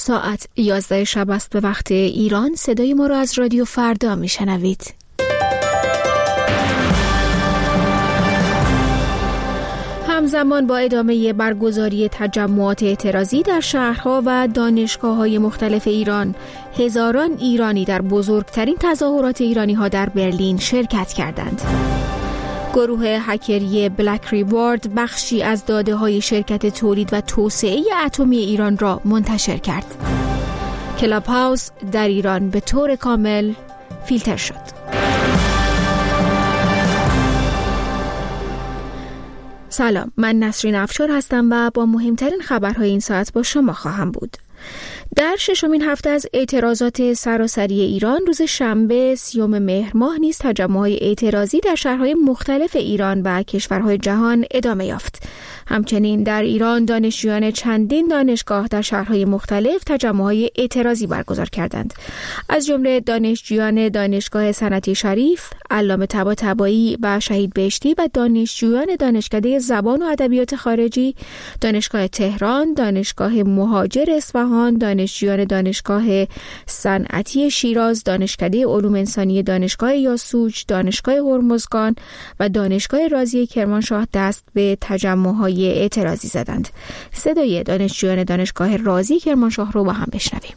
ساعت 11 شب است به وقت ایران. صدای ما را از رادیو فردا میشنوید. همزمان با ادامه برگزاری تجمعات اعتراضی در شهرها و دانشگاه‌های مختلف ایران، هزاران ایرانی در بزرگترین تظاهرات ایرانی‌ها در برلین شرکت کردند. گروه هکری بلک ریوارد بخشی از داده‌های شرکت تولید و توسعه اتمی ایران را منتشر کرد. کلاب هاوس در ایران به طور کامل فیلتر شد. سلام، من نسرین افشار هستم و با مهمترین خبرهای این ساعت با شما خواهم بود. در ششمین هفته از اعتراضات سراسری ایران، روز شنبه 30 مهر ماه نیز تجمع‌های اعتراضی در شهرهای مختلف ایران و کشورهای جهان ادامه یافت. همچنین در ایران دانشجویان چندین دانشگاه در شهرهای مختلف تجمع‌های اعتراضی برگزار کردند. از جمله دانشجویان دانشگاه صنعتی شریف، علامه طباطبایی و شهید بهشتی و دانشجویان دانشکده زبان و ادبیات خارجی، دانشگاه تهران، دانشگاه مهاجر اصفهان، دانشجویان دانشگاه صنعتی شیراز، دانشکده علوم انسانی دانشگاه یاسوج، دانشگاه هرمزگان و دانشگاه رازی کرمانشاه دست به تجمع‌های اعتراضی زدند. صدای دانشجویان دانشگاه رازی کرمانشاه رو با هم بشنویم.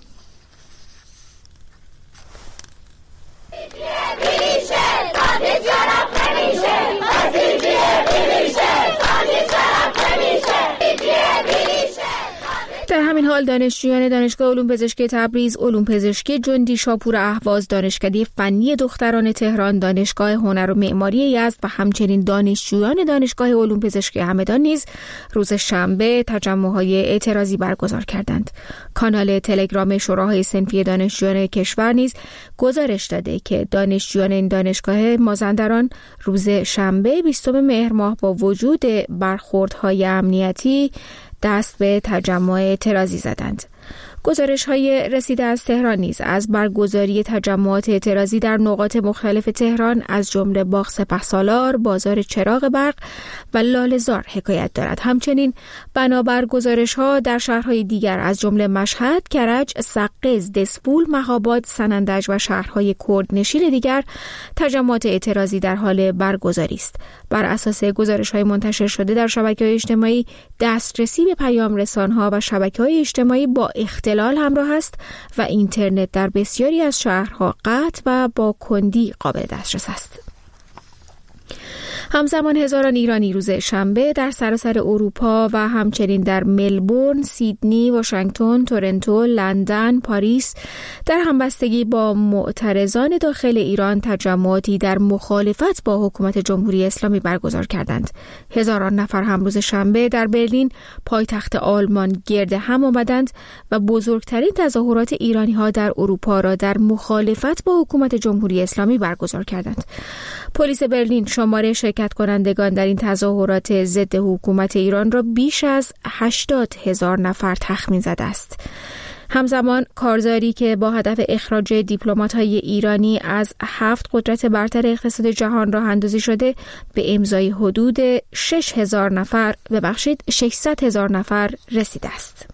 در همین حال دانشجویان دانشگاه علوم پزشکی تبریز، علوم پزشکی جندی شاپور اهواز، دانشکده فنی دختران تهران، دانشگاه هنر و معماری یزد و همچنین دانشجویان دانشگاه علوم پزشکی همدان نیز روز شنبه تجمع‌های اعتراضی برگزار کردند. کانال تلگرام شوراهای صنفی دانشجویان کشور نیز گزارش داده که دانشجویان این دانشگاه مازندران روز شنبه 20 مهر ماه با وجود برخوردهای امنیتی دست به تجمع اعتراضی زدند. گزارش‌های رسیده از تهران نیز از برگزاری تجمعات اعتراضی در نقاط مختلف تهران از جمله باغ سپهسالار، بازار چراغ برق و لاله‌زار حکایت دارد. همچنین بنابر گزارش‌ها در شهرهای دیگر از جمله مشهد، کرج، سقز، دسپول، مهاباد، سنندج و شهرهای کردنشین دیگر تجمعات اعتراضی در حال برگزاری است. بر اساس گزارش‌های منتشر شده در شبکه‌های اجتماعی، دسترسی به پیام رسان‌ها و شبکه‌های اجتماعی با اختلال همراه است و اینترنت در بسیاری از شهرها قطع و با کندی قابل دسترس است. همزمان هزاران ایرانی روز شنبه در سراسر اروپا و همچنین در ملبورن، سیدنی، واشنگتن، تورنتو، لندن، پاریس در همبستگی با معترضان داخل ایران تجمعاتی در مخالفت با حکومت جمهوری اسلامی برگزار کردند. هزاران نفر هم روز شنبه در برلین، پایتخت آلمان، گرد هم آمدند و بزرگترین تظاهرات ایرانی‌ها در اروپا را در مخالفت با حکومت جمهوری اسلامی برگزار کردند. پلیس برلین شماره شرکت کنندگان در این تظاهرات ضد حکومت ایران را بیش از 80,000 نفر تخمین زده است. همزمان کارزاری که با هدف اخراج دیپلمات‌های ایرانی از 7 قدرت برتر اقتصاد جهان راه اندازی شده به امضای حدود 600,000 نفر رسیده است.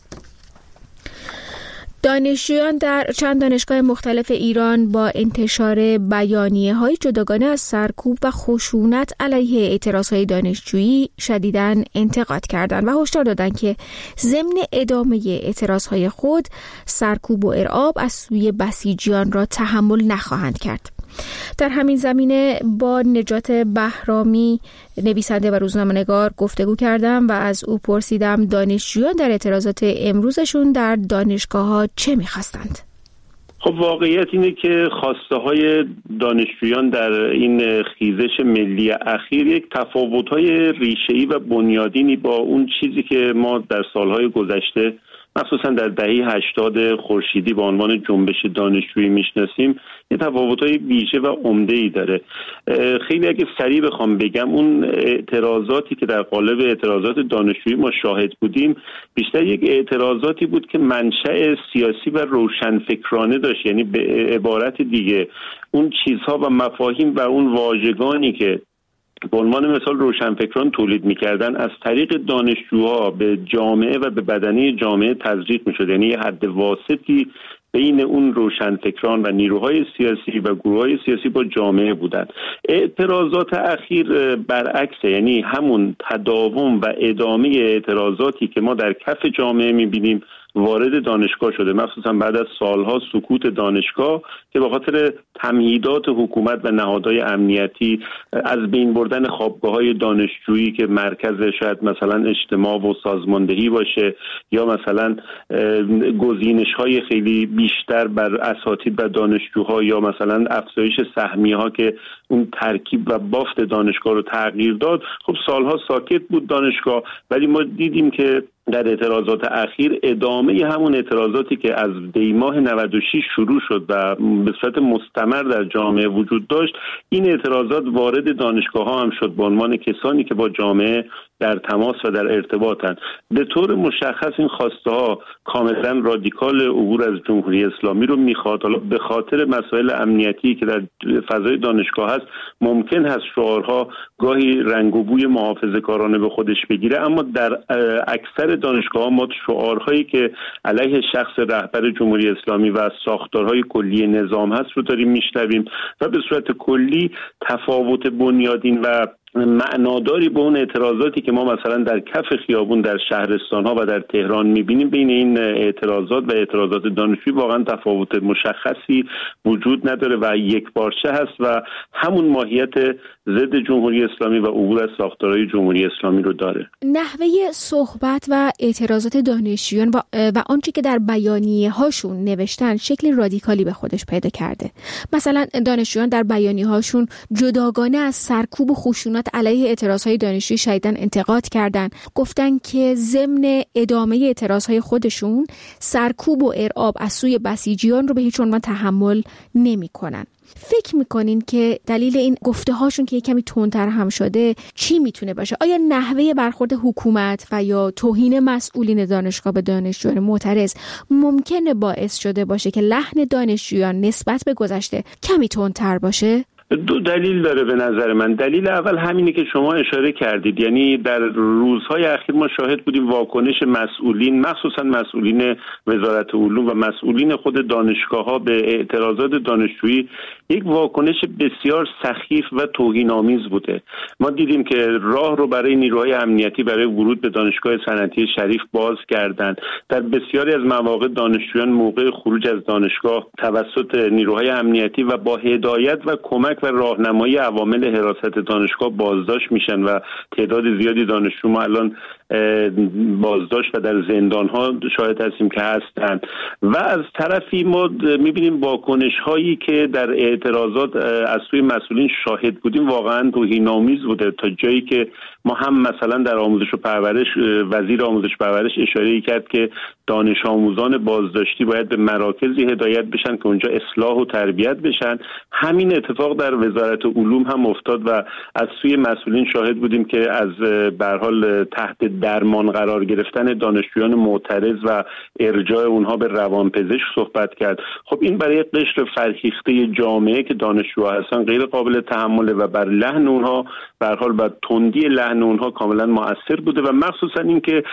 دانشجویان در چند دانشگاه مختلف ایران با انتشار بیانیه‌های جداگانه از سرکوب و خشونت علیه اعتراضهای دانشجویی شدیداً انتقاد کردند و هشدار دادند که ضمن ادامه اعتراضهای خود سرکوب و ارعاب از سوی بسیجیان را تحمل نخواهند کرد. در همین زمینه با نجات بهرامی، نویسنده و روزنامه‌نگار گفتگو کردم و از او پرسیدم دانشجویان در اعتراضات امروزشون در دانشگاه‌ها چه می‌خواستند. خب واقعیت اینه که خواسته های دانشجویان در این خیزش ملی اخیر یک تفاوت‌های ریشه‌ای و بنیادینی با اون چیزی که ما در سالهای گذشته مخصوصا در دهه 80 خورشیدی به عنوان جنبش دانشجویی میشناسیم، یه تفاوت‌های ویژه و عمده‌ای داره. خیلی اگه سریع بخوام بگم، اون اعتراضاتی که در قالب اعتراضات دانشجویی ما شاهد بودیم بیشتر یک اعتراضاتی بود که منشأ سیاسی و روشنفکرانه داشت. یعنی به عبارت دیگه اون چیزها و مفاهیم و اون واژگانی که به عنوان مثال روشنفکران تولید میکردن از طریق دانشجوها به جامعه و به بدنه جامعه تزریق میشد. یعنی یه حد واسطی بین اون روشنفکران و نیروهای سیاسی و گروه‌های سیاسی با جامعه بودند. اعتراضات اخیر برعکسه، یعنی همون تداوم و ادامه اعتراضاتی که ما در کف جامعه می‌بینیم وارد دانشگاه شده، مخصوصا بعد از سالها سکوت دانشگاه که به خاطر تمهیدات حکومت و نهادهای امنیتی از بین بردن خوابگاه‌های دانشجویی که مرکز شاید مثلا اجتماع و سازماندهی باشه، یا مثلا گزینش‌های خیلی بیشتر بر اساتید و دانشجوها، یا مثلا افزایش سهمیه‌ها که اون ترکیب و بافت دانشگاه رو تغییر داد. خب سالها ساکت بود دانشگاه، ولی ما دیدیم که در اعتراضات اخیر ادامه همون اعتراضاتی که از دیماه 96 شروع شد و به صورت مستمر در جامعه وجود داشت، این اعتراضات وارد دانشگاه ها هم شد به عنوان کسانی که با جامعه در تماس و در ارتباطن. به طور مشخص این خواسته ها کاملا رادیکال عبور از جمهوری اسلامی رو میخواد. حالا به خاطر مسائل امنیتی که در فضای دانشگاه هست ممکن هست شعارها گاهی رنگ و بوی محافظه‌کارانه به خودش بگیره، اما در اکثر دانشگاه ها ما شعارهایی که علیه شخص رهبر جمهوری اسلامی و ساختارهای کلی نظام هست رو داریم میشنویم و به صورت کلی تفاوت بنیادین و معناداری به اون اعتراضاتی که ما مثلا در کف خیابون در شهرستان‌ها و در تهران می‌بینیم بین این اعتراضات و اعتراضات دانشجویی واقعا تفاوت مشخصی وجود نداره و یکپارچه هست و همون ماهیت ضد جمهوری اسلامی و عبور از ساختارهای جمهوری اسلامی رو داره. نحوه صحبت و اعتراضات دانشجویان و آنچه که در بیانیه‌هاشون نوشتن شکل رادیکالی به خودش پیدا کرده. مثلا دانشجویان در بیانیه‌هاشون جداگانه از سرکوب و خشونت علیه اعتراضهای دانشجویی شدیداً انتقاد کردند. گفتن که ضمن ادامه اعتراضهای خودشون سرکوب و ارعاب از سوی بسیجیان رو به هیچ عنوان تحمل نمی‌کنن. فکر میکنین که دلیل این گفته هاشون که کمی تندتر هم شده چی میتونه باشه؟ آیا نحوه برخورد حکومت و یا توهین مسئولین دانشگاه به دانشجویان معترض ممکنه باعث شده باشه که لحن دانشجویان نسبت به گذشته کمی تندتر باشه؟ دو دلیل داره به نظر من. دلیل اول همینه که شما اشاره کردید، یعنی در روزهای اخیر ما شاهد بودیم واکنش مسئولین، مخصوصا مسئولین وزارت علوم و مسئولین خود دانشگاه‌ها به اعتراضات دانشجویی یک واکنش بسیار سخیف و توهین‌آمیز بوده. ما دیدیم که راه رو برای نیروهای امنیتی برای ورود به دانشگاه صنعتی شریف باز کردند. در بسیاری از مواقع دانشجویان موقع خروج از دانشگاه توسط نیروهای امنیتی و با هدایت و کمک و راهنمایی عوامل حراست دانشگاه بازداشت میشن و تعداد زیادی دانشجو ما الان بازداشت و در زندان‌ها شاهد هستیم که هستند. و از طرفی ما می‌بینیم واکنش هایی که در اعتراضات از سوی مسئولین شاهد بودیم واقعا توهین‌آمیز بوده، تا جایی که ما هم مثلا در آموزش و پرورش وزیر آموزش و پرورش اشاره کرد که دانش آموزان بازداشتی باید به مراکزی هدایت بشن که اونجا اصلاح و تربیت بشن. همین اتفاق در وزارت علوم هم افتاد و از سوی مسئولین شاهد بودیم که از به هر حال تحت درمان قرار گرفتن دانشجویان معترض و ارجاع اونها به روانپزشک صحبت کرد. خب این برای قشر فرهیخته جامعه که دانشجوها هستن غیر قابل تحمله و بر لحن اونها به هر حال بر تندی لحن اونها کاملا مؤثر بوده و مخصوصا اینکه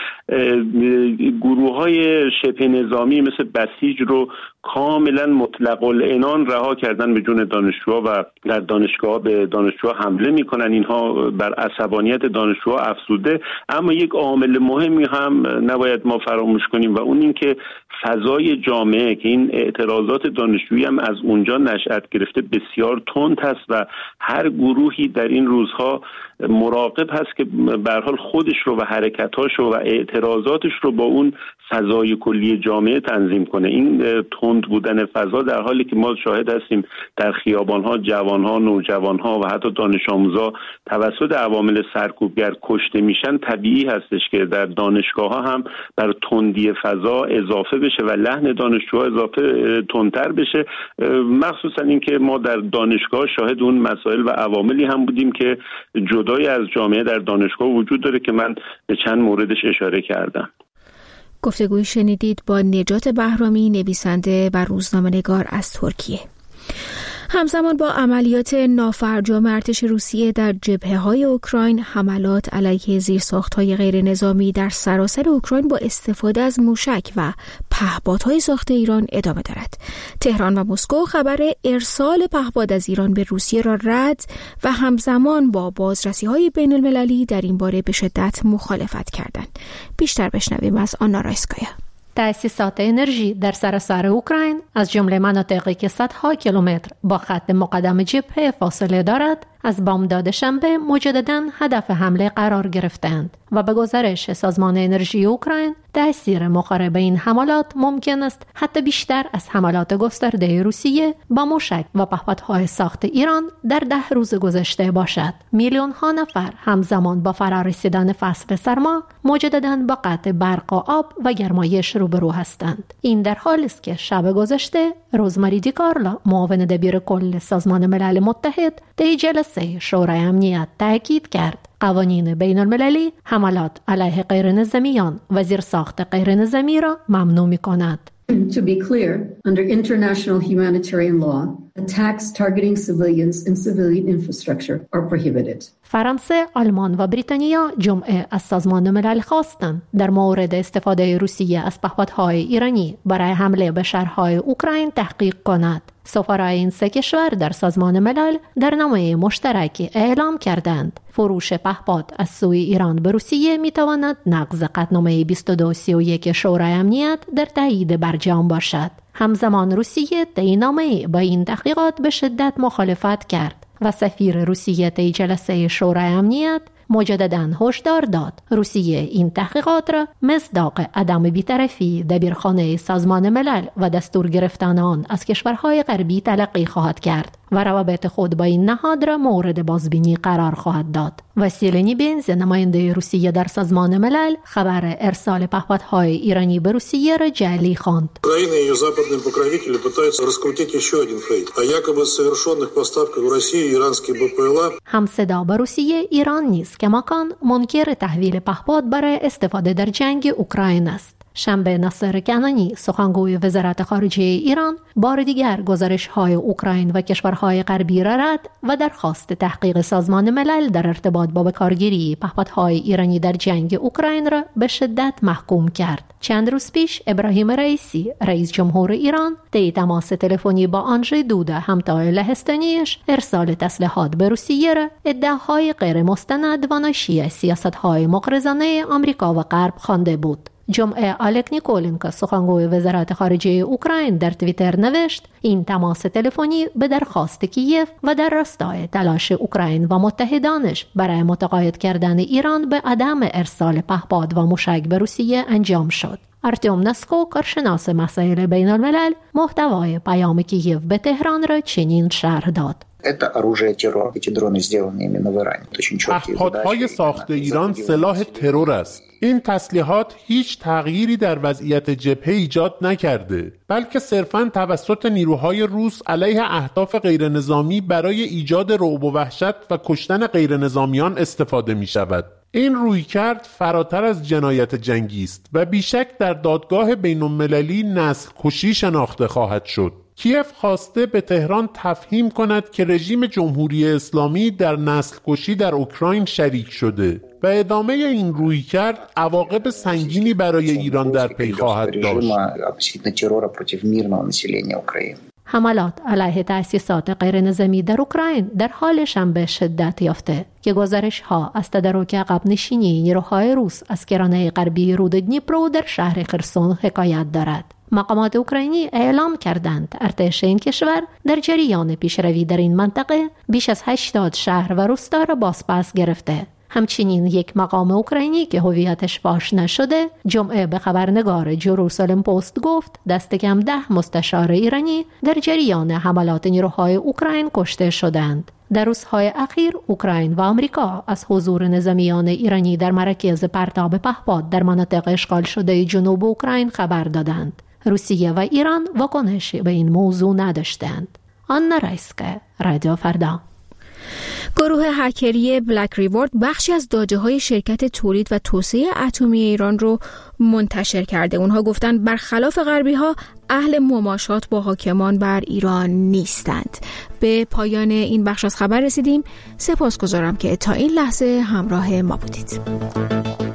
گروه‌های شبه نظامی مثل بسیج رو کاملا مطلق العنان رها کردن به جون دانشجوها و در دانشگاه به دانشجوها حمله میکنن. اینها بر عصبانیت دانشجوها افزوده. اما یک عامل مهمی هم نباید ما فراموش کنیم و اون این که فضای جامعه که این اعتراضات دانشجویی هم از اونجا نشأت گرفته بسیار تند هست و هر گروهی در این روزها مراقب هست که به هر حال خودش رو و حرکتاش رو و اعتراضاتش رو با اون فضای کلی جامعه تنظیم کنه. این تند بودن فضا در حالی که ما شاهد هستیم در خیابان‌ها جوان‌ها، نوجوان‌ها و حتی دانش آموزا توسط عوامل سرکوبگر کشته میشن، طبیعی هستش که در دانشگاه‌ها هم بر تندی فضا اضافه بشه و لحن دانشجوها اضافه تندتر بشه. مخصوصا اینکه ما در دانشگاه شاهد اون مسائل و عواملی هم بودیم که جدای از جامعه در دانشگاه وجود داره که من به چند موردش اشاره کردم. گفتگوی شنیدید با نجات بهرامی، نویسنده و روزنامه‌نگار از ترکیه. همزمان با عملیات نافرجام ارتش روسیه در جبهه‌های اوکراین، حملات علیه زیرساخت‌های غیر نظامی در سراسر اوکراین با استفاده از موشک و پهپادهای ساخت ایران ادامه دارد. تهران و مسکو خبر ارسال پهپاد از ایران به روسیه را رد و همزمان با بازرسی‌های بین‌المللی در این باره به شدت مخالفت کردند. بیشتر بشنویم از آنا رایسکایا. تأسیسات انرژی در سراسر اوکراین از جمله مناطقی که صدها کیلومتر با خط مقدم جبهه فاصله دارد، از بامداد شنبه مجدداً هدف حمله قرار گرفتند و به گزارش سازمان انرژی اوکراین تأثیر مقارب این حملات ممکن است حتی بیشتر از حملات گسترده روسیه با موشک و پهپادهای ساخت ایران در 10 روز گذشته باشد. میلیون‌ها نفر همزمان با فرارسیدن فصل سرما مجدداً با قطع برق و آب و گرمایش روبرو هستند. این در حالی است که شب گذشته روزماری دیکارلا، معاون دبیر کل سازمان ملل متحد، در جلسه شورای امنیت تاکید کرد قوانین بین المللی حملات علیه غیر نظامیان و زیرساخت غیر نظامی را ممنوع می کند. To be clear, under international humanitarian law, attacks targeting civilians and civilian infrastructure are prohibited. فرانسه، آلمان و بریتانیا جمعه از سازمان ملل خواستند در مورد استفاده روسیه از پهپادهای ایرانی برای حمله به شهرهای اوکراین تحقیق کند. سفرای این سه کشور در سازمان ملل در نامه مشترکی اعلام کردند فروش پهپاد از سوی ایران به روسیه میتواند نقض قطعنامه 2231 شورای امنیت در تایید برجام باشد. همزمان روسیه طی نامه با این تحقیقات به شدت مخالفت کرد و سفیر روسیه طی جلسه شورای امنیت مجدداً هشدار داد روسیه این تحقیقات را مصداق عدم بی‌طرفی دبیرخانه سازمان ملل و دستور گرفتن آن از کشورهای غربی تلقی خواهد کرد و روابط خود با این نهاد را مورد بازبینی قرار خواهد داد. وسیله نیبنز، نماینده روسیه در سازمان ملل، خبر ارسال پهپادهای ایرانی به روسیه را جعلی خواند. Украина и ее западные покровители пытаются раскрутить еще один фейк о якобы совершенных поставках в Россию иранских БПЛА. همصدا با روسیه ایران نیست که مکان منکر تحویل پهپاد برای استفاده در جنگ اوکراین است. شنبه ناصر کنانی، سخنگوی وزارت خارجه ایران، بار دیگر گزارش‌های اوکراین و کشورهای غربی را رد و درخواست تحقیق سازمان ملل در ارتباط با بکارگیری پهپادهای ایرانی در جنگ اوکراین را به شدت محکوم کرد. چند روز پیش ابراهیم رئیسی، رئیس جمهور ایران، طی تماس تلفنی با آندژی دودا، همتای لهستانیش، ارسال تسلیحات به روسیه را ادعاهای غیر مستند و ناشی از سیاست‌های مغرضانه آمریکا و غرب خوانده بود. جمعه آلک نیکولنکو، سخنگوی وزارت خارجه اوکراین، در توییتر نوشت این تماس تلفنی به درخواست کیف و در راستای تلاش اوکراین و متحدانش برای متقاعد کردن ایران به عدم ارسال پهپاد و موشک به روسیه انجام شد. ارتیم نسکو، کارشناس مسائل بین الملل، محتوای پیام کیف به تهران را چنین شرح داد. پهپادهای ساخت ایران سلاح ترور است. این تسلیحات هیچ تغییری در وضعیت جبهه ایجاد نکرده، بلکه صرفاً توسط نیروهای روس علیه اهداف غیر نظامی برای ایجاد رعب و وحشت و کشتن غیر نظامیان استفاده می شود. این رویکرد فراتر از جنایت جنگی است و بیشک در دادگاه بین‌المللی نسل کشی شناخته خواهد شد. کیف خواسته به تهران تفهیم کند که رژیم جمهوری اسلامی در نسل کشی در اوکراین شریک شده و ادامه این رویکرد عواقب سنگینی برای ایران در پی خواهد داشت. حملات علیه تأسیسات غیر نظامی در اوکراین در حال شنبه شدت یافته که گزارش‌ها از تدارک عقب نشینی نیروهای روس از کرانه غربی رود دنیپرو در شهر خرسون حکایت دارد. مقامات اوکراینی اعلام کردند ارتش این کشور در جریان پیشروی در این منطقه بیش از 80 شهر و روستا را بازپس گرفته. همچنین یک مقام اوکراینی که هویتش فاش نشده جمعه به خبرنگار جروسالم پست گفت دست کم 10 مستشار ایرانی در جریان حملات نیروهای اوکراین کشته شدند. در روزهای اخیر اوکراین و آمریکا از حضور نظامیان ایرانی در مراکز پرتاب پهپاد در مناطق اشغال شده جنوب اوکراین خبر دادند. روسیه و ایران واکنشی به این موضوع نداشتند. آنا رایسکایا، رادیو فردا. گروه هکری بلک ریوارد بخشی از داده‌های شرکت تولید و توسعه اتمی ایران رو منتشر کرده. اونها گفتن برخلاف غربی‌ها اهل مماشات با حاکمان بر ایران نیستند. به پایان این بخش از خبر رسیدیم. سپاسگزارم که تا این لحظه همراه ما بودید.